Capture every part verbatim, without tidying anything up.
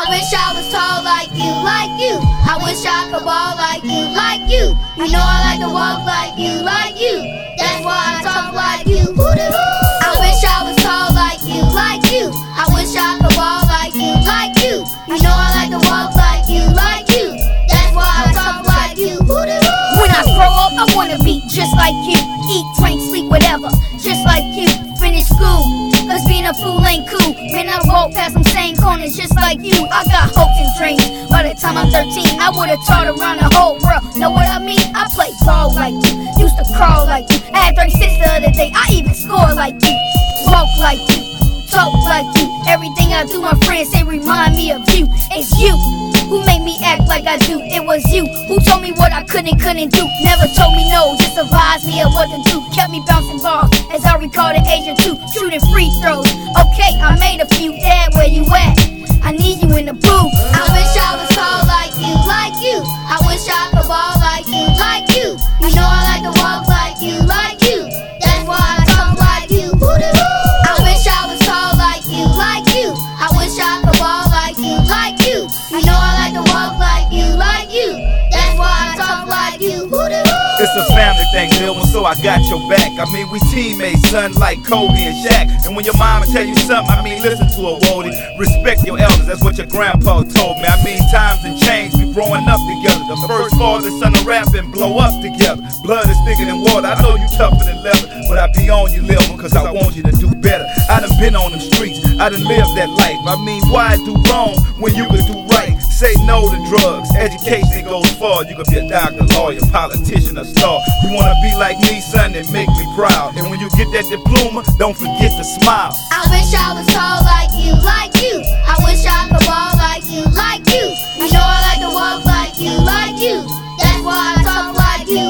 wish I was tall like you, like you. I wish I could walk like you, like you. You know I like to walk like you, like you. That's why I talk like you. I wish I was tall like you, like you. I wish I could walk like you, like you. You know I like to walk like you, like you. That's why I talk like you. When I grow up, I wanna be just like you. Eat, drink, sleep, whatever, just like you. Finish school, cause being a fool ain't cool. Man, I walk past some same corners just like you. I got hopes and dreams. By the time I'm thirteen, I would've taught around the whole world. Know what I mean? I play ball like you, used to crawl like you. I had thirty-six the other day, I even score like you. Walk like you, talk like you. Everything I do, my friends say remind me of you. It's you who made me act like I do. It was you who told me what I could and couldn't do. Never told me no, just advised me of what to do. Kept me bouncing balls as I recall the age of two. Shooting free throws, okay, I made a few. Dad, where you at? I need you in the booth. I wish I was tall like you, like you. I wish I could walk like you, like you. You know I like to walk like you, like you. That's why I talk like you. I wish I was tall like you, like you. I wish I could walk like you, like you. You know I like to walk like you, like you. That's why I talk like you. It's a family thing, little one, so I got your back. I mean, we teammates, son, like Kobe and Shaq. And when your mama tell you something, I mean, listen to her, Wody. Respect your elders, that's what your grandpa told me. I mean, times and change, we growing up together. The first father, son of rap and blow up together. Blood is thicker than water, I know you tougher than leather. But I be on you, little one, cause I want you to do better. I done been on them streets, I done lived that life. I mean, why do wrong when you could do right? Say no to drugs, education goes far. You could be a doctor, lawyer, politician, or star. You wanna be like me, son, and make me proud. And when you get that diploma, don't forget to smile. I wish I was tall like you, like you. I wish I could walk like you, like you. You know I like to walk like you, like you. That's why I talk like you.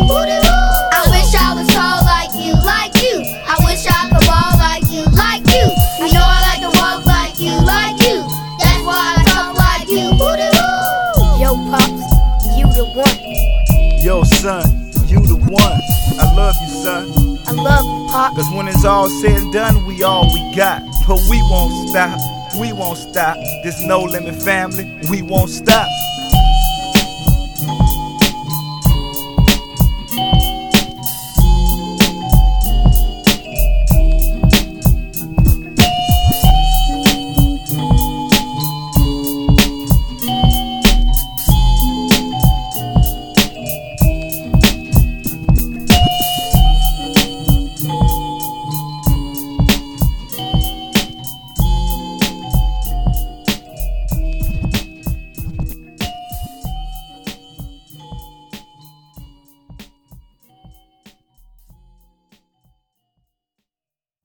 I wish I was tall like you, like you. I wish I could walk like you, like you. You know I like to walk like you, like you. That's why I talk like you. Yo, Pops, you the one. Yo, son, you the one. I love you, son. I love you, Pop. Cause when it's all said and done, we all we got. But we won't stop, we won't stop. This No Limit family, we won't stop.